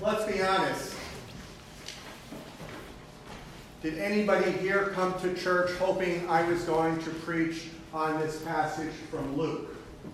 let's be honest. Did anybody here come to church hoping I was going to preach on this passage from Luke?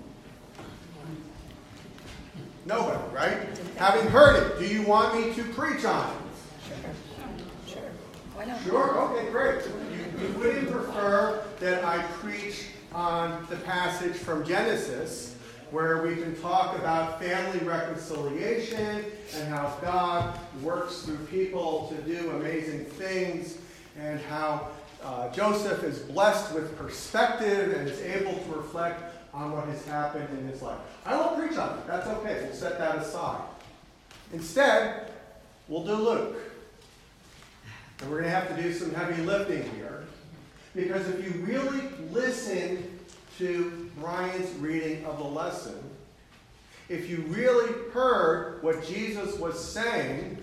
Nobody, right? Having heard it, do you want me to preach on it? Sure. Why not? Sure? Okay, great. You wouldn't prefer that I preach on the passage from Genesis, where we can talk about family reconciliation and how God works through people to do amazing things, and how Joseph is blessed with perspective and is able to reflect on what has happened in his life. I won't preach on it. That's okay. We'll set that aside. Instead, we'll do Luke. And we're going to have to do some heavy lifting here. Because if you really listen to Brian's reading of the lesson, if you really heard what Jesus was saying,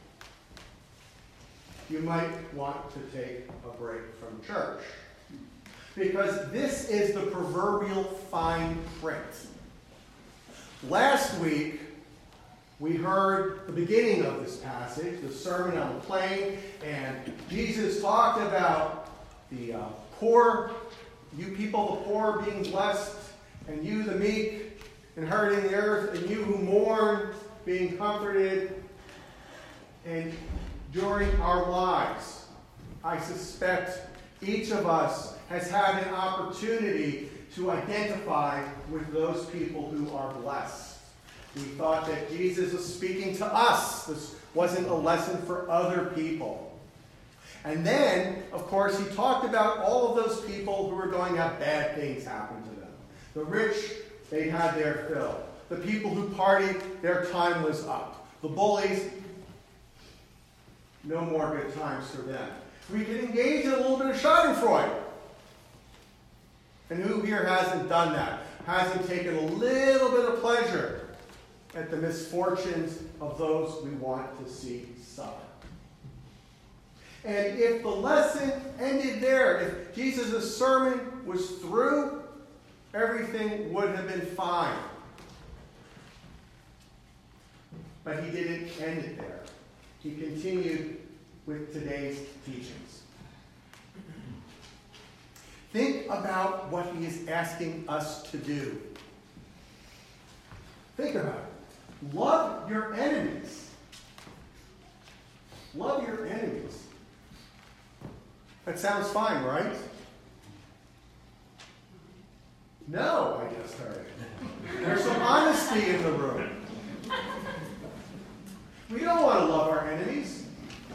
you might want to take a break from church. Because this is the proverbial fine print. Last week, we heard the beginning of this passage, the Sermon on the Plain, and Jesus talked about the poor, you people the poor being blessed, and you the meek inheriting the earth, and you who mourn being comforted. And during our lives, I suspect each of us has had an opportunity to identify with those people who are blessed. We thought that Jesus was speaking to us. This wasn't a lesson for other people. And then, of course, he talked about all of those people who were going to have bad things happen to them. The rich, they had their fill. The people who partied, their time was up. The bullies, no more good times for them. We can engage in a little bit of schadenfreude. And who here hasn't done that? Hasn't taken a little bit of pleasure at the misfortunes of those we want to see suffer? And if the lesson ended there, if Jesus' sermon was through, everything would have been fine. But he didn't end it there. He continued with today's teachings. Think about what he is asking us to do. Think about it. Love your enemies. Love your enemies. That sounds fine, right? No, I just heard. There's some honesty in the room. We don't want to love our enemies.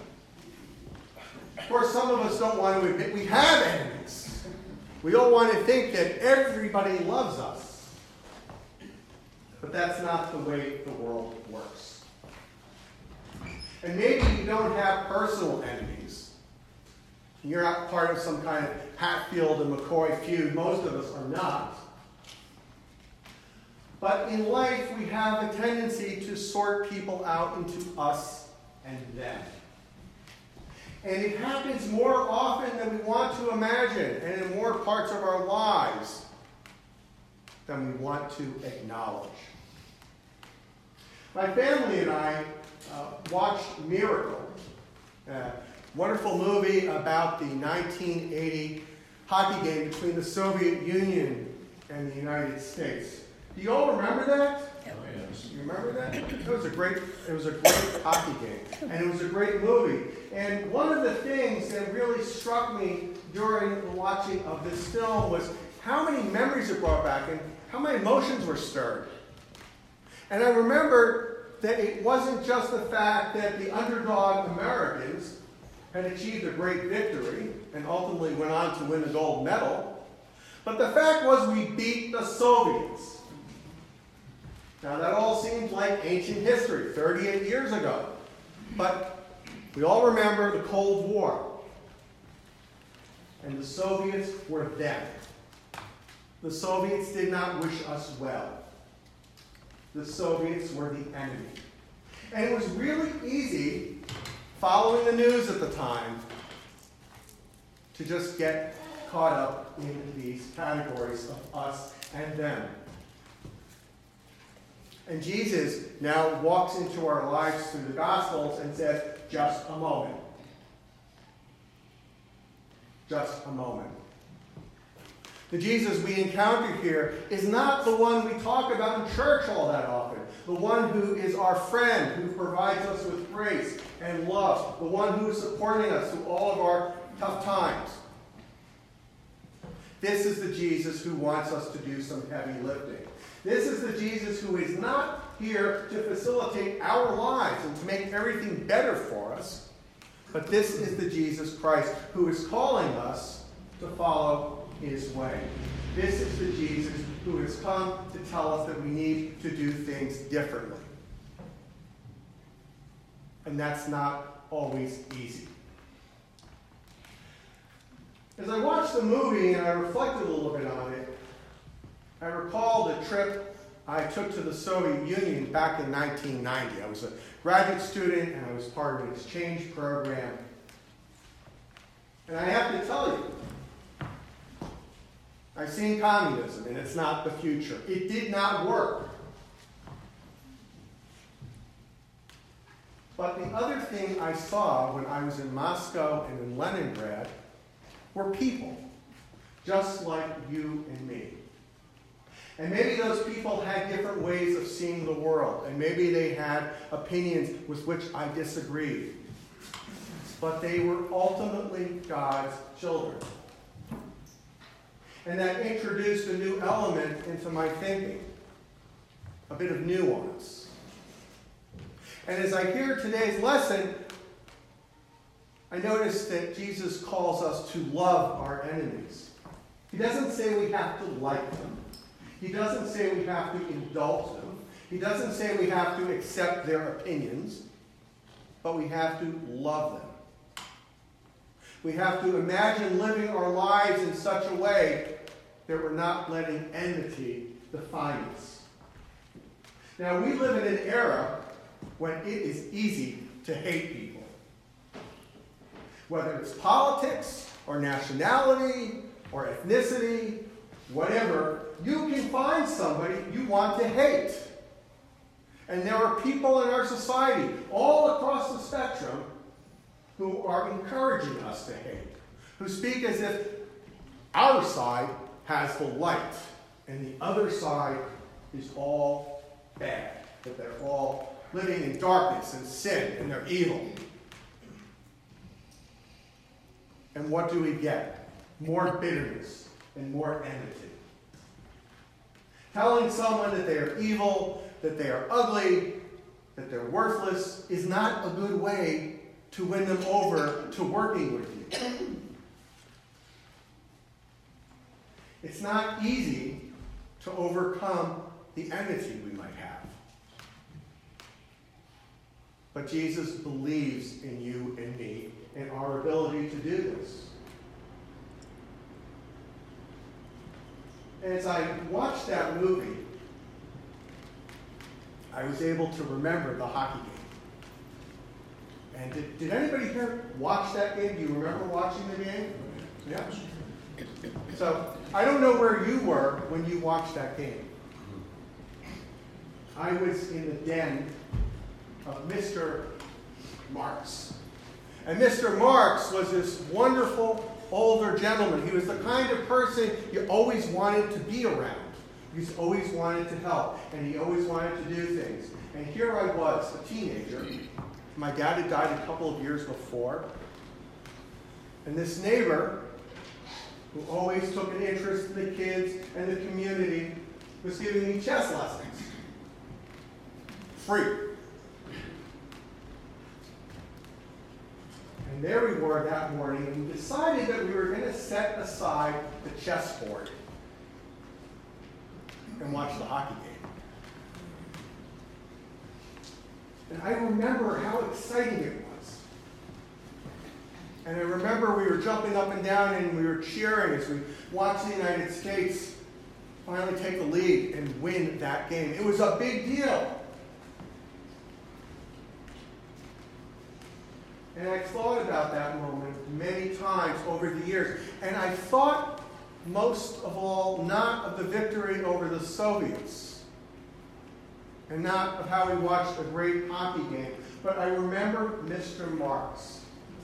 Of course, some of us don't want to admit we have enemies. We all want to think that everybody loves us. But that's not the way the world works. And maybe you don't have personal enemies. You're not part of some kind of Hatfield and McCoy feud. Most of us are not. But in life, we have a tendency to sort people out into us and them. And it happens more often than we want to imagine, and in more parts of our lives than we want to acknowledge. My family and I watched Miracle, a wonderful movie about the 1980 hockey game between the Soviet Union and the United States. Do you all remember that? You remember that? It was a great hockey game, and it was a great movie. And one of the things that really struck me during the watching of this film was how many memories it brought back and how many emotions were stirred. And I remember that it wasn't just the fact that the underdog Americans had achieved a great victory and ultimately went on to win the gold medal, but the fact was we beat the Soviets. Now, that all seems like ancient history, 38 years ago. But we all remember the Cold War. And the Soviets were them. The Soviets did not wish us well. The Soviets were the enemy. And it was really easy, following the news at the time, to just get caught up in these categories of us and them. And Jesus now walks into our lives through the Gospels and says, just a moment. Just a moment. The Jesus we encounter here is not the one we talk about in church all that often. The one who is our friend, who provides us with grace and love. The one who is supporting us through all of our tough times. This is the Jesus who wants us to do some heavy lifting. This is the Jesus who is not here to facilitate our lives and to make everything better for us. But this is the Jesus Christ who is calling us to follow his way. This is the Jesus who has come to tell us that we need to do things differently. And that's not always easy. As I watched the movie and I reflected a little bit on it, I recalled a trip I took to the Soviet Union back in 1990. I was a graduate student and I was part of an exchange program. And I have to tell you, I've seen communism and it's not the future. It did not work. But the other thing I saw when I was in Moscow and in Leningrad were people, just like you and me. And maybe those people had different ways of seeing the world, and maybe they had opinions with which I disagreed. But they were ultimately God's children. And that introduced a new element into my thinking, a bit of nuance. And as I hear today's lesson, I notice that Jesus calls us to love our enemies. He doesn't say we have to like them. He doesn't say we have to indulge them. He doesn't say we have to accept their opinions, but we have to love them. We have to imagine living our lives in such a way that we're not letting enmity define us. Now, we live in an era when it is easy to hate people. Whether it's politics, or nationality, or ethnicity, whatever, you can find somebody you want to hate. And there are people in our society, all across the spectrum, who are encouraging us to hate, who speak as if our side has the light, and the other side is all bad, that they're all living in darkness and sin, and they're evil. And what do we get? More bitterness and more enmity. Telling someone that they are evil, that they are ugly, that they're worthless is not a good way to win them over to working with you. It's not easy to overcome the enmity we might have. But Jesus believes in you and me and our ability to do this. And as I watched that movie, I was able to remember the hockey game. And did anybody here watch that game? Do you remember watching the game? Yeah. So, I don't know where you were when you watched that game. I was in the den of Mr. Marks. And Mr. Marks was this wonderful older gentleman. He was the kind of person you always wanted to be around. You always wanted to help, and he always wanted to do things. And here I was, a teenager. My dad had died a couple of years before. And this neighbor, who always took an interest in the kids and the community, was giving me chess lessons. Free. And there we were that morning, and we decided that we were going to set aside the chessboard and watch the hockey game. And I remember how exciting it was. And I remember we were jumping up and down and we were cheering as we watched the United States finally take the lead and win that game. It was a big deal. And I thought about that moment many times over the years. And I thought most of all not of the victory over the Soviets, and not of how we watched a great hockey game, but I remember Mr. Marks.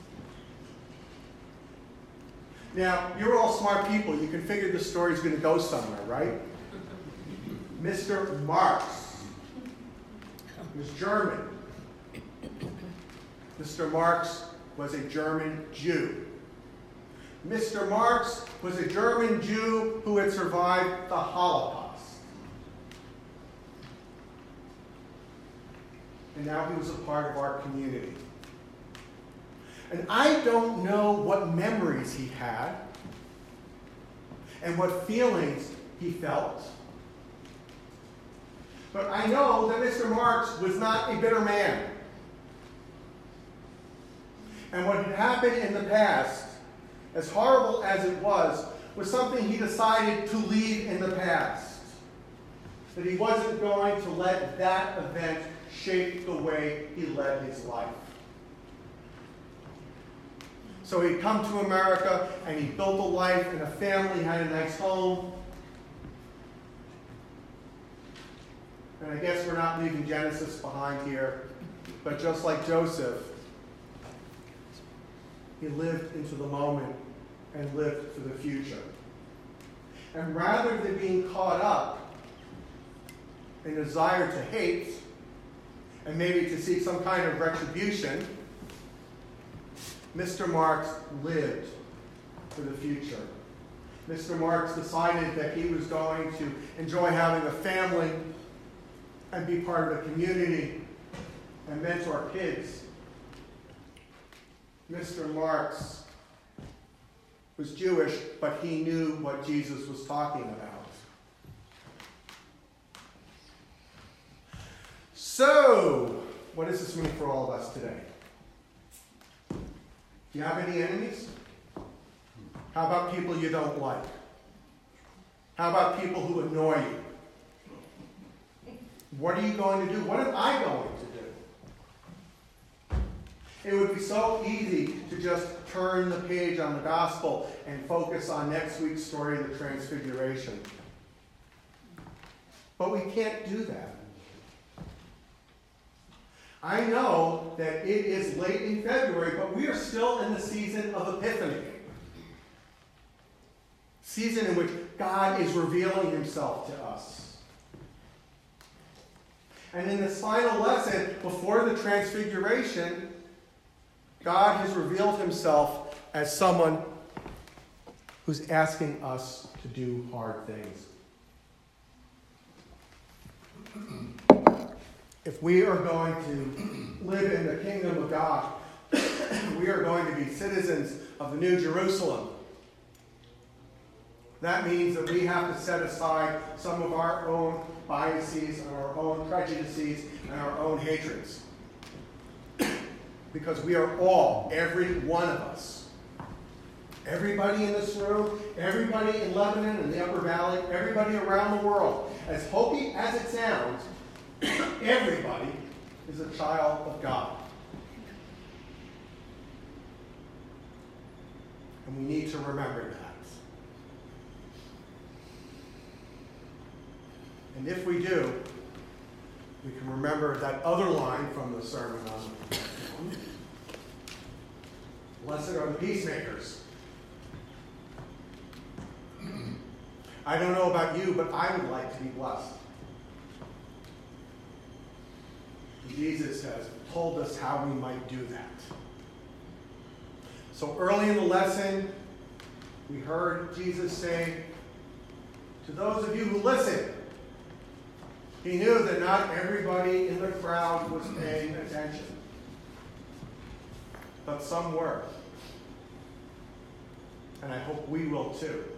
Now, you're all smart people. You can figure the story's going to go somewhere, right? Mr. Marks was German. Mr. Marks was a German Jew. Mr. Marks was a German Jew who had survived the Holocaust. And now he was a part of our community. And I don't know what memories he had and what feelings he felt. But I know that Mr. Marks was not a bitter man. And what had happened in the past, as horrible as it was something he decided to leave in the past. That he wasn't going to let that event shape the way he led his life. So he'd come to America and he built a life and a family, had a nice home. And I guess we're not leaving Genesis behind here, but just like Joseph, he lived into the moment and lived for the future. And rather than being caught up in a desire to hate and maybe to seek some kind of retribution, Mr. Marks lived for the future. Mr. Marks decided that he was going to enjoy having a family and be part of a community and mentor kids. Mr. Marks was Jewish, but he knew what Jesus was talking about. So, what does this mean for all of us today? Do you have any enemies? How about people you don't like? How about people who annoy you? What are you going to do? What am I going to do? It would be so easy to just turn the page on the gospel and focus on next week's story of the Transfiguration. But we can't do that. I know that it is late in February, but we are still in the season of Epiphany. Season in which God is revealing himself to us. And in this final lesson, before the Transfiguration, God has revealed himself as someone who's asking us to do hard things. If we are going to live in the kingdom of God, we are going to be citizens of the New Jerusalem. That means that we have to set aside some of our own biases and our own prejudices and our own hatreds. Because we are all, every one of us, everybody in this room, everybody in Lebanon and the Upper Valley, everybody around the world, as hokey as it sounds, everybody is a child of God. And we need to remember that. And if we do, we can remember that other line from the Sermon on the Mount. Blessed are the peacemakers. I don't know about you, but I would like to be blessed. Jesus has told us how we might do that. So early in the lesson, we heard Jesus say, to those of you who listen, he knew that not everybody in the crowd was paying attention, but some were. And I hope we will too.